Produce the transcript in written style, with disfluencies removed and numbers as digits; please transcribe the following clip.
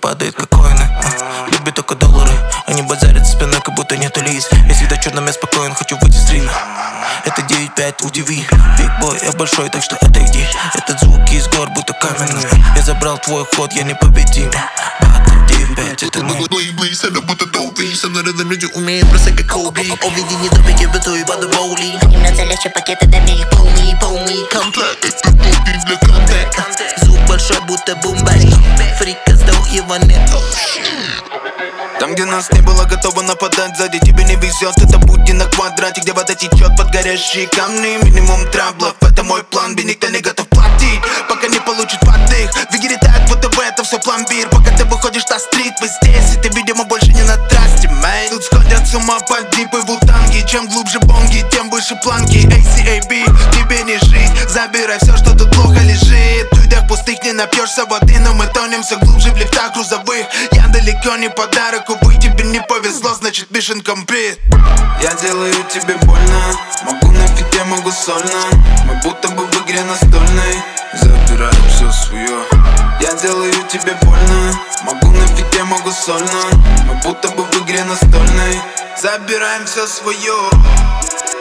падает как коины. Любят только доллары, они базарят за спиной, как будто нету лиц. Я всегда черным, я спокоен, хочу выйти с ринга. Это 9-5, удиви. Big boy, я большой, так что отойди. Этот звук из гор, будто каменный. Я забрал твой ход, я непобедим. Батл 9-5, это мы. Это будто Долби. Со мной рядом люди умеют бросать как Коби. Увиди недопики, бытую под боули. Они мнутся легче пакеты, дай мне их полный. Комплект, это пункт для контакта. Звук большой, будто бумбай. Фрика сдох, его нет. Там, где нас не было, готово нападать. Сзади тебе не везет, это путь на квадрате, где вода течет под горящие камни. Минимум траблов, это мой план B. Никто не готов платить, пока не получит подых. Двиги летают, будто бы это все пломбир. Пока ты выходишь на стрит, вы здесь, и ты, видимо, больше не на трассе, мэй. Тут сходят с ума под дипы вултанги. Чем глубже бонги, тем выше планки. ACAB, тебе не жить. Забирай все, что тут плохо лежит. В людях пустых не напьешься воды, но мы тонем все глубже в лифтах грузовых. Я далеко не подарок, увы, тебе не повезло, значит mission complete. Я делаю тебе больно, могу на фите, могу сольно. Мы будто бы в игре настольной, забираю все свое. Я делаю тебе больно, могу на фите, могу сольно. Мы будто бы в игре настольной, забираем все свое.